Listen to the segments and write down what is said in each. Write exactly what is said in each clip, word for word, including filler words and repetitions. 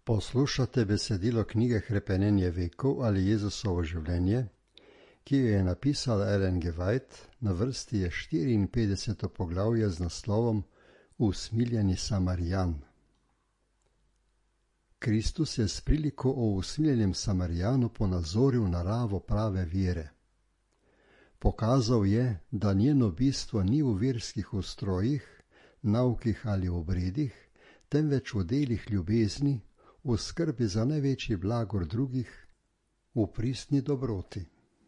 Poslušate besedilo knjige Hrepenenje vekov ali Jezusovo življenje, ki jo je napisala Ellen G. White, na vrsti je štiriinpetdeseto poglavje z naslovom Usmiljeni Samarijan. Kristus je s priliko o usmiljenem Samarijanu ponazoril naravo prave vere. Pokazal je, da njeno bistvo ni v verskih ustrojih, naukih ali obredih, temveč v delih ljubezni, v skrbi za največji blagor drugih, v pristni dobroti.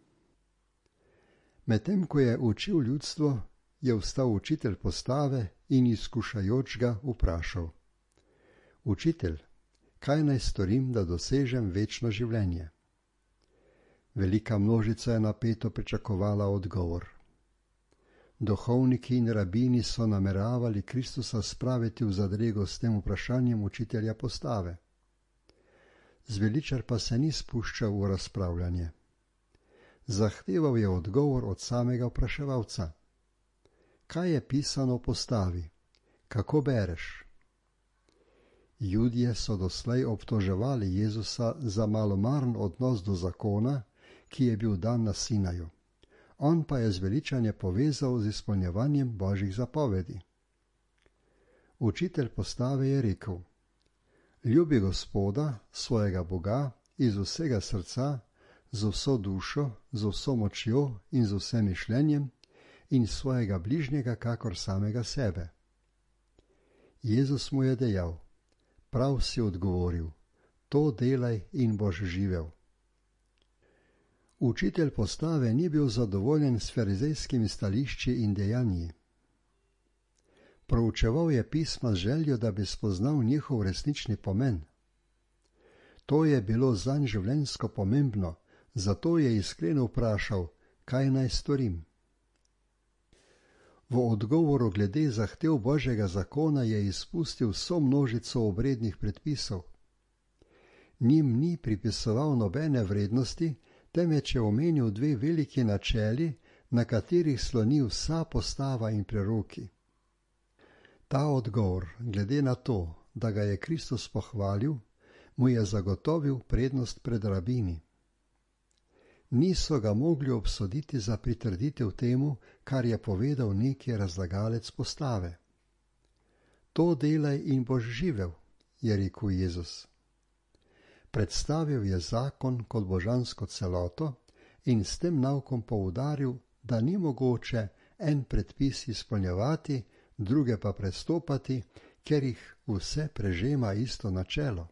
Medtem ko je učil ljudstvo, je vstal učitelj postave in izkušajoč ga vprašal: Učitelj, kaj naj storim, da dosežem večno življenje? Velika množica je napeto pričakovala odgovor. Duhovniki in rabini so nameravali Kristusa spraviti v zadrego s tem vprašanjem učitelja postave. Zveličar pa se ni spuščal v razpravljanje. Zahteval je odgovor od samega vpraševalca. Kaj je pisano v postavi? Kako bereš? Judje so doslej obtoževali Jezusa za malomaren odnos do zakona, ki je bil dan na Sinaju. On pa je zveličanje povezal z izpolnjevanjem Božjih zapovedi. Učitelj postave je rekel: Ljubi Gospoda, svojega Boga, iz vsega srca, z vso dušo, z vso močjo in z vsem mišljenjem in svojega bližnjega kakor samega sebe. Jezus mu je dejal: Prav si odgovoril, to delaj in boš živel. Učitelj postave ni bil zadovoljen s farizejskimi stališči in dejanji. Proučeval je pisma z željo, da bi spoznal njihov resnični pomen. To je bilo zanj življenjsko pomembno, zato je iskreno vprašal, kaj naj storim. V odgovoru glede zahtev Božjega zakona je izpustil vso množico obrednih predpisov. Njim ni pripisoval nobene vrednosti, temveč je omenil dve veliki načeli, na katerih sloni vsa postava in preroki. Ta odgovor, glede na to, da ga je Kristus pohvalil, mu je zagotovil prednost pred rabini. Niso ga mogli obsoditi za pritrditev temu, kar je povedal neki razlagalec postave. To delaj in boš živel, je rekel Jezus. Predstavil je zakon kot božansko celoto in s tem naukom poudaril, da ni mogoče en predpis izpolnjevati, druge pa prestopati, ker jih vse prežema isto načelo.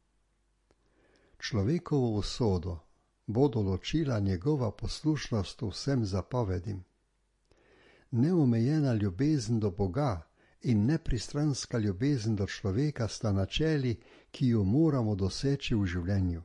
Človekovo usodo bo določila njegova poslušnost vsem zapovedim. Neomejena ljubezen do Boga in nepristranska ljubezen do človeka sta načeli, ki jo moramo doseči v življenju.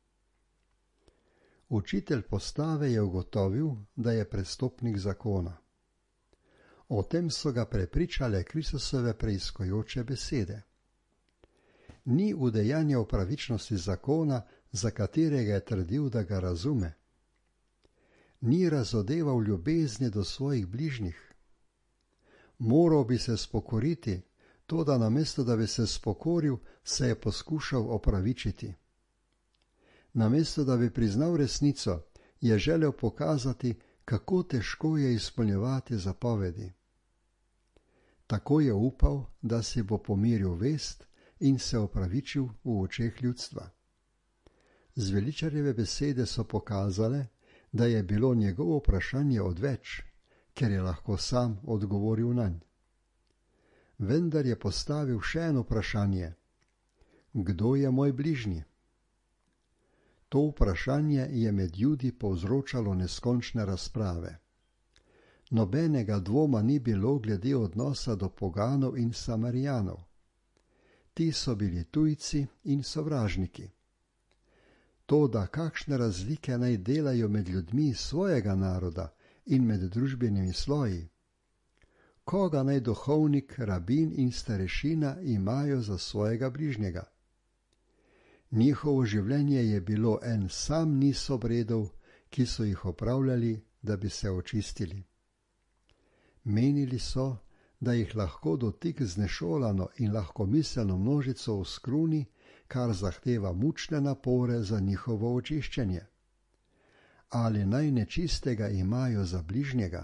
Učitelj postave je ugotovil, da je prestopnik zakona. O tem so ga prepričale Kristusove preiskujoče besede. Ni udejanjal pravičnosti zakona, za katerega je trdil, da ga razume. Ni razodeval ljubezni do svojih bližnjih. Moral bi se spokoriti, toda namesto da bi se spokoril, se je poskušal opravičiti. Namesto da bi priznal resnico, je želel pokazati, kako težko je izpolnjevati zapovedi. Tako je upal, da si bo pomiril vest in se opravičil v očeh ljudstva. Zveličarjeve besede so pokazale, da je bilo njegovo vprašanje odveč, ker je lahko sam odgovoril nanj. Vendar je postavil še eno vprašanje: Kdo je moj bližnji? To vprašanje je med Judi povzročalo neskončne razprave. Nobenega dvoma ni bilo glede odnosa do poganov in Samarijanov. Ti so bili tujci in sovražniki. Toda kakšne razlike naj delajo med ljudmi svojega naroda in med družbenimi sloji? Koga naj duhovnik, rabin in starešina imajo za svojega bližnjega? Njihovo življenje je bilo en sam niz obredov, ki so jih opravljali, da bi se očistili. Menili so, da jih lahko dotik z nešolano in lahkomiselno množico oskruni, kar zahteva mučne napore za njihovo očiščenje? Ali naj nečistega imajo za bližnjega?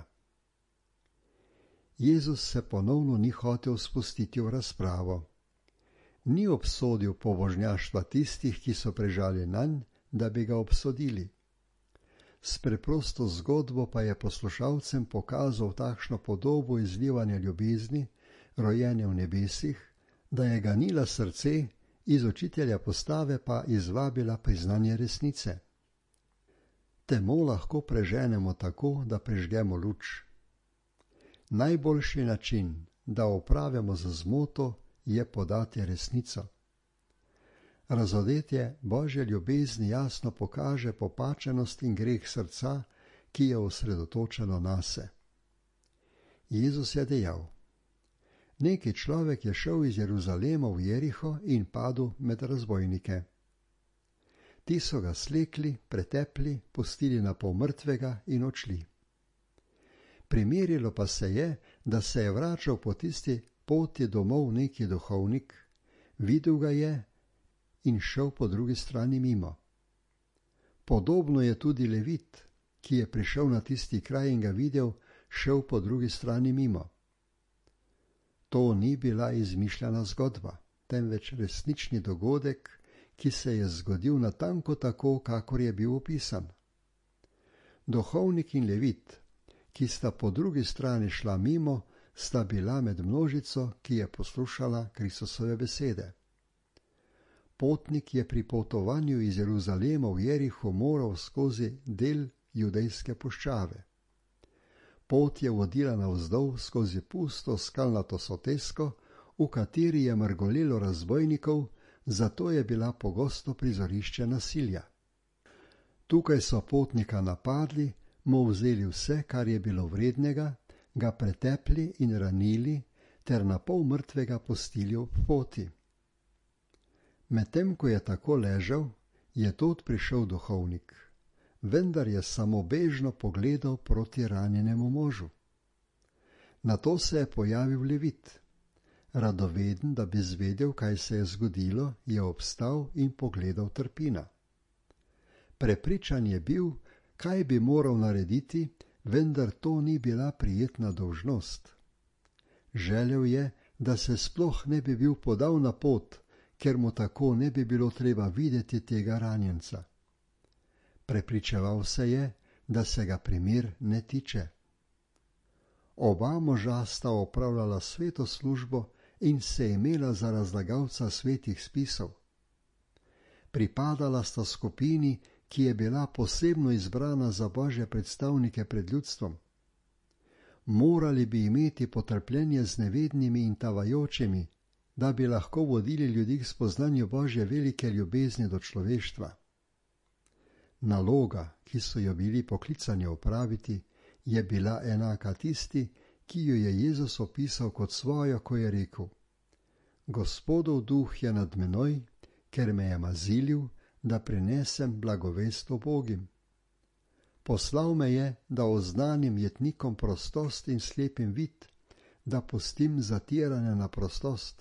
Jezus se ponovno ni hotel spustiti v razpravo. Ni obsodil pobožnjaštva tistih, ki so prežali nanj, da bi ga obsodili. S preprosto zgodbo pa je poslušalcem pokazal takšno podobo izlivanja ljubezni, rojene v nebesih, da je ganila srce, iz učitelja postave pa izvabila priznanje resnice. Temo lahko preženemo tako, da prežgemo luč. Najboljši način, da opravimo z zmoto, je podati resnico. Razodetje Božje ljubezni jasno pokaže popačenost in greh srca, ki je osredotočeno nase. Jezus je dejal: Neki človek je šel iz Jeruzalema v Jeriho in padel med razbojnike. Ti so ga slekli, pretepli, pustili na pol mrtvega in odšli. Primerilo pa se je, da se je vračal po tisti poti domov neki duhovnik, videl ga je in šel po drugi strani mimo. Podobno je tudi Levit, ki je prišel na tisti kraj in ga videl, šel po drugi strani mimo. To ni bila izmišljena zgodba, temveč resnični dogodek, ki se je zgodil natanko tako, kakor je bil opisan. Duhovnik in Levit, ki sta po drugi strani šla mimo, sta bila med množico, ki je poslušala Kristusove besede. Potnik je pri potovanju iz Jeruzalema v Jeriho moral skozi del judejske puščave. Pot je vodila navzdol skozi pusto skalnato sotesko, v kateri je mrgolelo razbojnikov, zato je bila pogosto prizorišče nasilja. Tukaj so potnika napadli, mu vzeli vse, kar je bilo vrednega, ga pretepli in ranili ter na pol mrtvega pustili ob poti. Medtem ko je tako ležal, je tod prišel duhovnik, vendar je samo bežno pogledal proti ranjenemu možu. Nato se je pojavil Levit. Radoveden, da bi zvedel, kaj se je zgodilo, je obstal in pogledal trpina. Prepričan je bil, kaj bi moral narediti, vendar to ni bila prijetna dolžnost. Želel je, da se sploh ne bi bil podal na pot, ker mu tako ne bi bilo treba videti tega ranjenca. Prepričeval se je, da se ga primer ne tiče. Oba moža sta opravljala sveto službo in se imela za razlagalca svetih spisov. Pripadala sta skupini, ki je bila posebno izbrana za Božje predstavnike pred ljudstvom. Morali bi imeti potrpljenje z nevednimi in tavajočimi, da bi lahko vodili ljudi k spoznanju Božje velike ljubezni do človeštva. Naloga, ki so jo bili poklicani opraviti, je bila enaka tisti, ki jo je Jezus opisal kot svojo, ko je rekel: Gospodov duh je nad menoj, ker me je mazilil, da prinesem blagovest ubogim. Poslal me je, da oznanim jetnikom prostost in slepim vid, da pustim zatirane na prostost.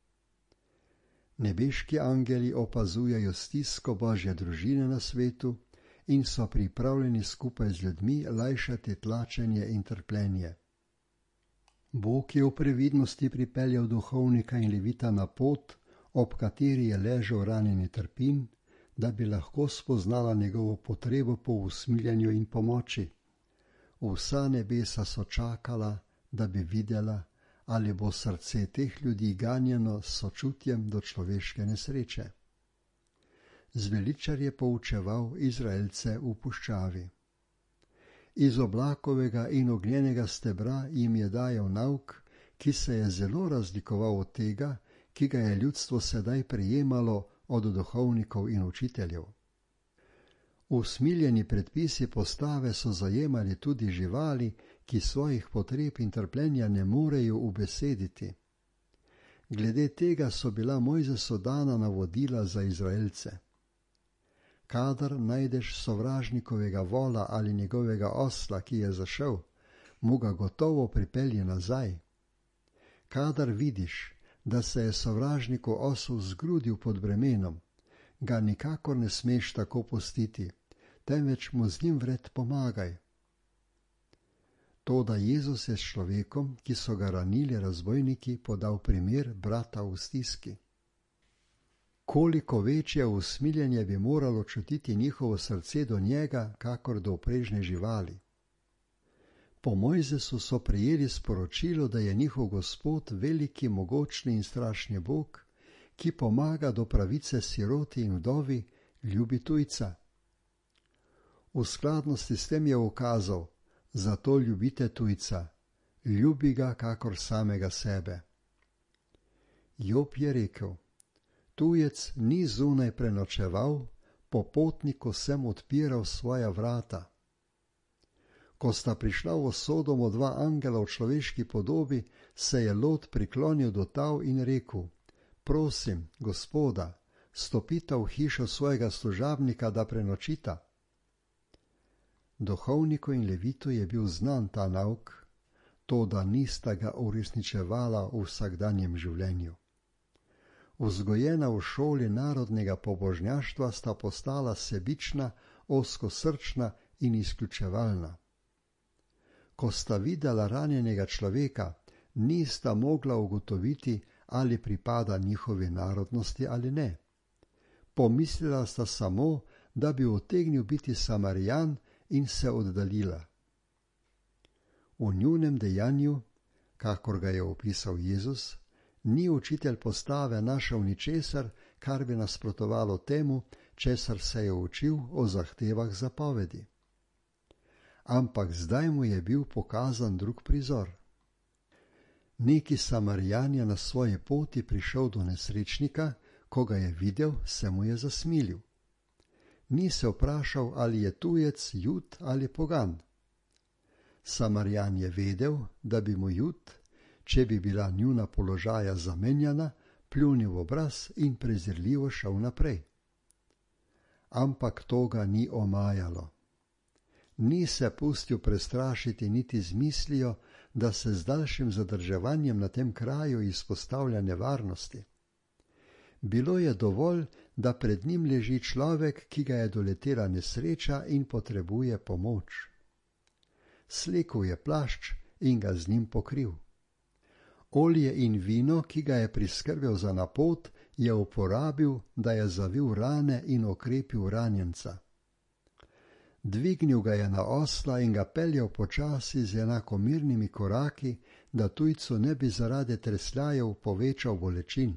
Nebeški angeli opazujejo stisko Božje družine na svetu in so pripravljeni skupaj z ljudmi lajšati tlačenje in trpljenje. Bog je v previdnosti pripeljal duhovnika in Levita na pot, ob kateri je ležal ranjeni trpin, da bi lahko spoznala njegovo potrebo po usmiljenju in pomoči. Vsa nebesa so čakala, da bi videla, ali bo srce teh ljudi ganjeno s sočutjem do človeške nesreče. Zveličar je poučeval Izraelce v puščavi. Iz oblakovega in ognjenega stebra jim je dajal nauk, ki se je zelo razlikoval od tega, ki ga je ljudstvo sedaj prejemalo od duhovnikov in učiteljev. Usmiljeni predpisi postave so zajemali tudi živali, ki svojih potreb in trpljenja ne morejo ubesediti. Glede tega so bila Mojzesu dana navodila za Izraelce. Kadar najdeš sovražnikovega vola ali njegovega osla, ki je zašel, mu ga gotovo pripelji nazaj. Kadar vidiš, da se je sovražniku osel zgrudil pod bremenom, ga nikakor ne smeš tako pustiti, temveč mu z njim vred pomagaj. Toda Jezus je s človekom, ki so ga ranili razbojniki, podal primer brata v stiski. Koliko večje usmiljenje bi moralo čutiti njihovo srce do njega, kakor do prežne živali. Po Mojzesu so prejeli sporočilo, da je njihov Gospod veliki, mogočni in strašni Bog, ki pomaga do pravice siroti in vdovi, ljubi tujca. V skladnosti s tem je ukazal: zato ljubite tujca, ljubi ga kakor samega sebe. Job je rekel: tujec ni zunaj prenočeval, popotniku sem odpiral svoja vrata. Ko sta prišla v Sodomo dva angela v človeški podobi, se je Lot priklonil do tal in rekel: prosim, Gospoda, stopita v hišo svojega služabnika, da prenočita. Duhovniku in levitu je bil znan ta nauk, toda nista ga uresničevala v vsakdanjem življenju. Vzgojena v šoli narodnega pobožnjaštva sta postala sebična, ozkosrčna in izključevalna. Ko sta videla ranjenega človeka, nista mogla ugotoviti, ali pripada njihovi narodnosti ali ne. Pomislila sta samo, da bi utegnil biti Samarijan, in se oddaljila. V njunem dejanju, kakor ga je opisal Jezus, ni učitelj postave našel ničesar, kar bi nasprotovalo temu, česar se je učil o zahtevah zapovedi. Ampak zdaj mu je bil pokazan drug prizor. Neki Samarijan je na svoji poti prišel do nesrečnika, ko ga je videl, se mu je zasmilil. Ni se vprašal, ali je tujec Jud ali pogan. Samarijan je vedel, da bi mu Jud, če bi bila njuna položaja zamenjana, pljunil v obraz in prezirljivo šel naprej. Ampak to ga ni omajalo. Ni se pustil prestrašiti niti z mislijo, da se z daljšim zadrževanjem na tem kraju izpostavlja nevarnosti. Bilo je dovolj, da pred njim leži človek, ki ga je doletela nesreča in potrebuje pomoč. Slekel je plašč in ga z njim pokril. Olje in vino, ki ga je priskrbel za na pot, je uporabil, da je zavil rane in okrepil ranjenca. Dvignil ga je na osla in ga peljal počasi z enakomernimi koraki, da tujcu ne bi zaradi tresljajev povečal bolečin.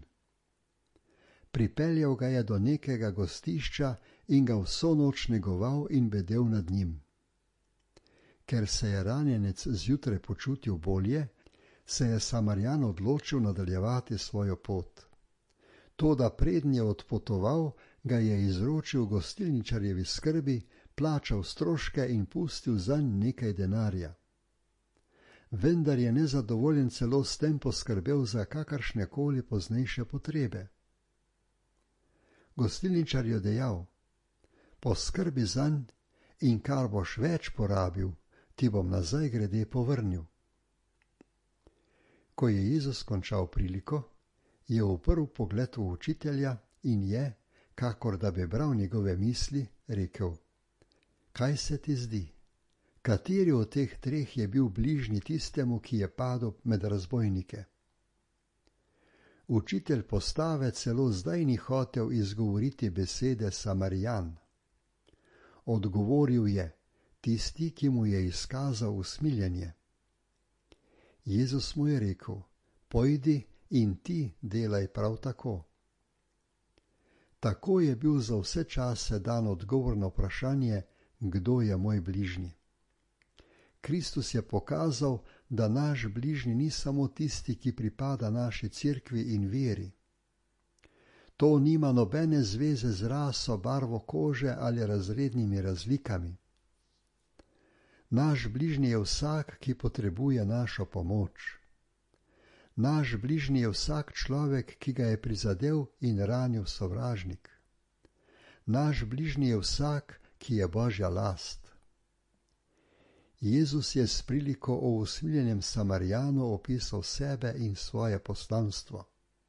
Pripeljal ga je do nekega gostišča in ga vso noč negoval in bedel nad njim. Ker se je ranjenec zjutraj počutil bolje, se je Samarijan odločil nadaljevati svojo pot. Toda preden je odpotoval, ga je izročil gostilničarjevi skrbi, plačal stroške in pustil zanj nekaj denarja. Vendar je nezadovoljen celo s tem poskrbel za kakršnekoli poznejše potrebe. Gostilničar je dejal: poskrbi zanj in kar boš več porabil, ti bom nazaj grede povrnil. Ko je Jezus končal priliko, je uprl pogled v učitelja in je, kakor da bi bral njegove misli, rekel: kaj se ti zdi? Kateri od teh treh je bil bližnji tistemu, ki je padel med razbojnike? Učitelj postave celo zdaj ni hotel izgovoriti besede Samarijan. Odgovoril je: tisti, ki mu je izkazal usmiljenje. Jezus mu je rekel: pojdi in ti delaj prav tako. Tako je bil za vse čase dan odgovor na vprašanje, kdo je moj bližnji. Kristus je pokazal, da naš bližnji ni samo tisti, ki pripada naši cerkvi in veri. To nima nobene zveze z raso, barvo kože ali razrednimi razlikami. Naš bližnji je vsak, ki potrebuje našo pomoč. Naš bližnji je vsak človek, ki ga je prizadel in ranil sovražnik. Naš bližnji je vsak, ki je Božja last. Jezus je s priliko o usmiljenem Samarijanu opisal sebe in svoje poslanstvo.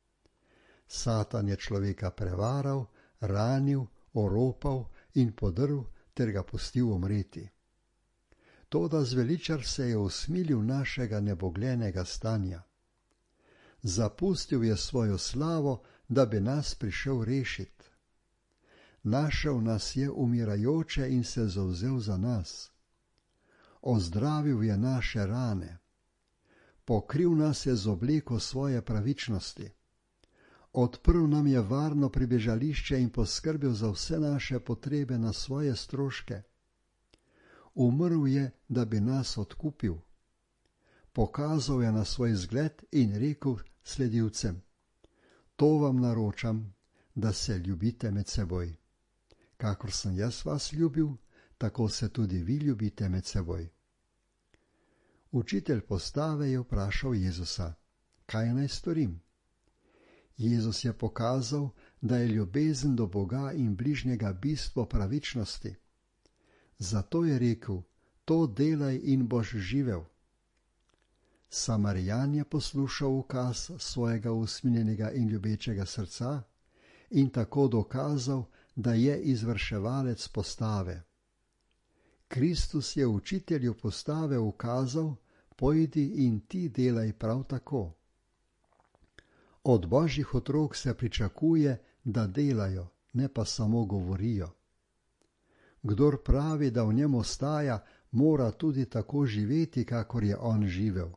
Satan je človeka prevaral, ranil, oropal in podrl ter ga pustil umreti. Toda zveličar se je usmilil našega nebogljenega stanja. Zapustil je svojo slavo, da bi nas prišel rešiti. Našel nas je umirajoče in se zavzel za nas. Ozdravil je naše rane. Pokril nas je z obleko svoje pravičnosti. Odprl nam je varno pribežališče in poskrbel za vse naše potrebe na svoje stroške. Umrl je, da bi nas odkupil. Pokazal je na svoj zgled in rekel sledilcem: To vam naročam, da se ljubite med seboj. Kakor sem jaz vas ljubil, tako se tudi vi ljubite med seboj. Učitelj postave je vprašal Jezusa: Kaj naj storim? Jezus je pokazal, da je ljubezen do Boga in bližnjega bistvo pravičnosti. Zato je rekel: To delaj in boš živel. Samarijan je poslušal ukaz svojega usmiljenega in ljubečega srca in tako dokazal, da je izvrševalec postave. Kristus je učitelju postave ukazal: Pojdi in ti delaj prav tako. Od božjih otrok se pričakuje, da delajo, ne pa samo govorijo. Kdor pravi, da v njem ostaja, mora tudi tako živeti, kakor je on živel.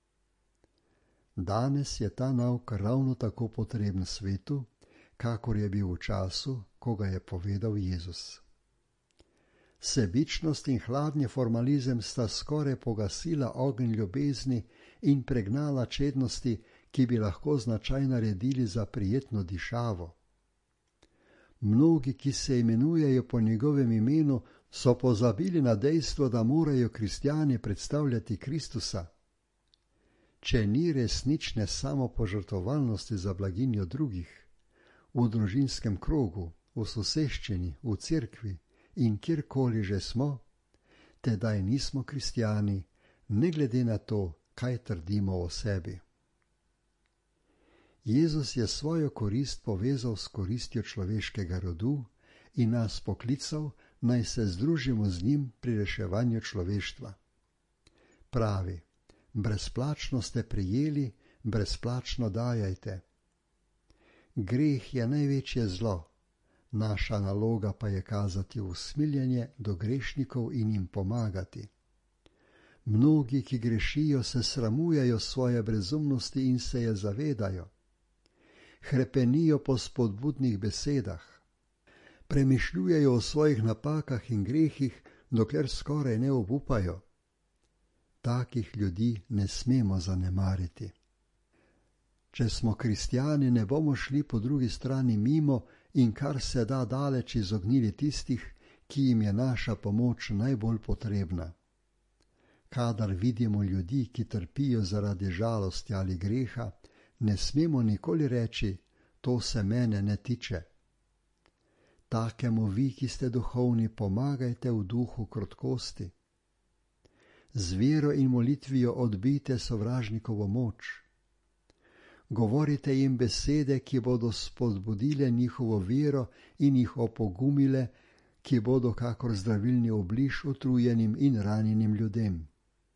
Danes je ta nauk ravno tako potreben svetu, kakor je bil v času, ko ga je povedal Jezus. Sebičnost in hladni formalizem sta skoraj pogasila ogenj ljubezni in pregnala čednosti, ki bi lahko značaj naredili za prijetno dišavo. Mnogi, ki se imenujejo po njegovem imenu, so pozabili na dejstvo, da morajo kristjani predstavljati Kristusa. Če ni resnične samopožrtvovalnosti za blaginjo drugih, v družinskem krogu, v soseščini, v cerkvi in kjerkoli že smo, tedaj nismo kristjani, ne glede na to, kaj trdimo o sebi. Jezus je svojo korist povezal s koristjo človeškega rodu in nas poklical, naj se združimo z njim pri reševanju človeštva. Pravi: Brezplačno ste prijeli, brezplačno dajajte. Greh je največje zlo, naša naloga pa je kazati usmiljenje do grešnikov in jim pomagati. Mnogi, ki grešijo, se sramujejo svoje brezumnosti in se je zavedajo. Hrepenijo po spodbudnih besedah. Premišljujejo o svojih napakah in grehih, dokler skoraj ne obupajo. Takih ljudi ne smemo zanemariti. Če smo kristjani, ne bomo šli po drugi strani mimo in kar se da daleč izognili tistih, ki jim je naša pomoč najbolj potrebna. Kadar vidimo ljudi, ki trpijo zaradi žalosti ali greha, ne smemo nikoli reči: To se mene ne tiče. Takemu vi, ki ste duhovni, pomagajte v duhu krotkosti. Z vero in molitvijo odbijte sovražnikovo moč. Govorite jim besede, ki bodo spodbudile njihovo vero in jih opogumile, ki bodo kakor zdravilni obliž utrujenim in ranjenim ljudem.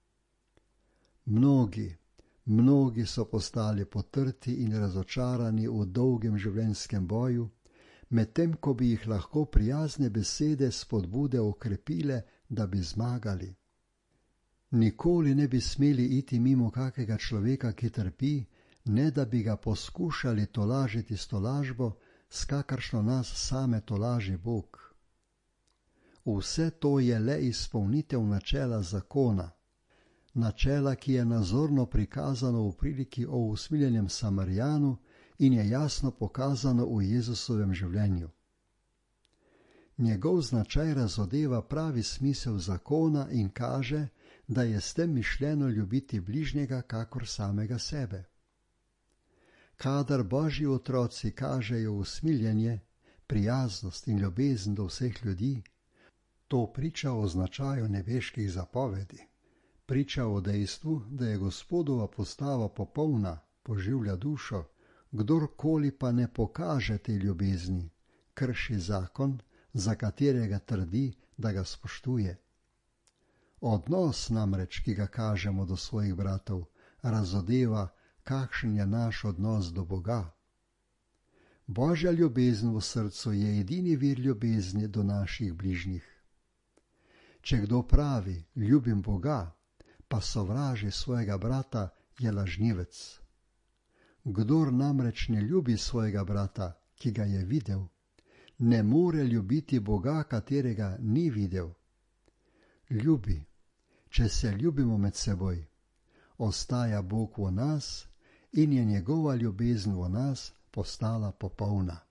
Mnogi, mnogi so postali potrti in razočarani v dolgem življenjskem boju, medtem ko bi jih lahko prijazne besede spodbude okrepile, da bi zmagali. Nikoli ne bi smeli iti mimo kakega človeka, ki trpi, ne da bi ga poskušali tolažiti s tolažbo, s kakršno nas same tolaži Bog. Vse to je le izpolnitev načela zakona, načela, ki je nazorno prikazano v priliki o usmiljenem Samarijanu in je jasno pokazano v Jezusovem življenju. Njegov značaj razodeva pravi smisel zakona in kaže, da je s tem mišljeno ljubiti bližnjega kakor samega sebe. Kadar Božji otroci kažejo usmiljenje, prijaznost in ljubezen do vseh ljudi, to priča o značaju nebeških zapovedi. Priča o dejstvu, da je Gospodova postava popolna, poživlja dušo, Kdorkoli pa ne pokaže te ljubezni, krši zakon, za katerega trdi, da ga spoštuje. Odnos namreč, ki ga kažemo do svojih bratov, razodeva, kakšen je naš odnos do Boga. Božja ljubezen v srcu je edini vir ljubezni do naših bližnjih. Če kdo pravi, ljubim Boga, pa sovraži svojega brata, je lažnivec. Kdor namreč ne ljubi svojega brata, ki ga je videl, ne more ljubiti Boga, katerega ni videl. Ljubi, če se ljubimo med seboj, ostaja Bog v nas in je njegova ljubezen v nas postala popolna.